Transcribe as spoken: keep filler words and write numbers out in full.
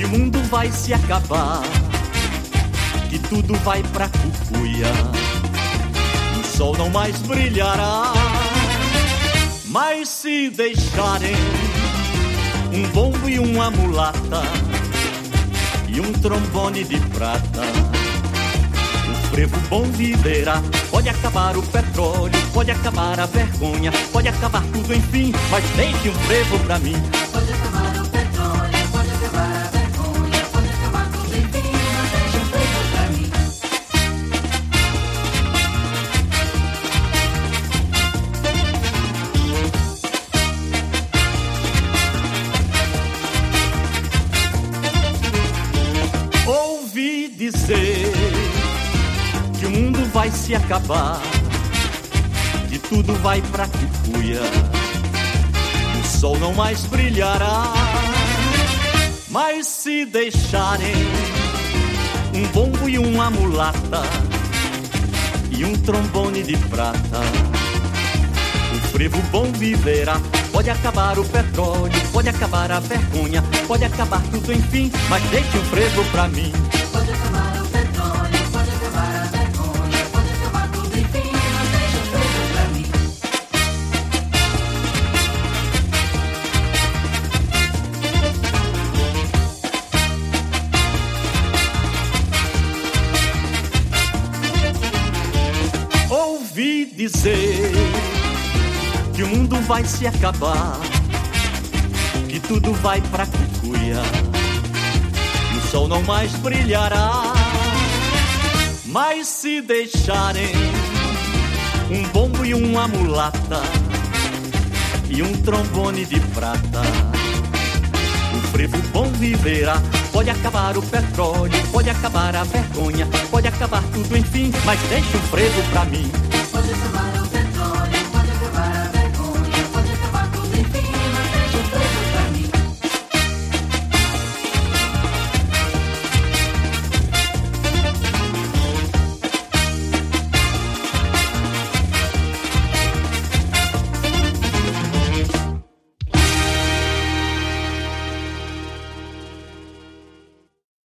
que o mundo vai se acabar, que tudo vai pra cucuia, o sol não mais brilhará. Mas se deixarem um bombo e uma mulata e um trombone de prata, o frevo bom viverá. Pode acabar o petróleo, pode acabar a vergonha, pode acabar tudo enfim, mas deixe um frevo pra mim. Pode acabar o petróleo, pode acabar a vergonha, pode acabar tudo enfim, mas deixe um frevo pra mim. Ouvi dizer que o mundo vai se acabar, que tudo vai pra cucuia, o sol não mais brilhará. Mas se deixarem um bombo e uma mulata e um trombone de prata, o frevo bom viverá. Pode acabar o petróleo, pode acabar a vergonha, pode acabar tudo enfim, mas deixe um frevo pra mim. Pode acabar o petróleo, pode acabar a vergonha, pode acabar tudo enfim, mas deixe um frevo pra mim. Ouvi dizer que o mundo vai se acabar, que tudo vai pra cucuia, e o sol não mais brilhará. Mas se deixarem um bombo e uma mulata e um trombone de prata, o frevo bom viverá. Pode acabar o petróleo, pode acabar a vergonha, pode acabar tudo enfim, mas deixe um frevo pra mim. Pode acabar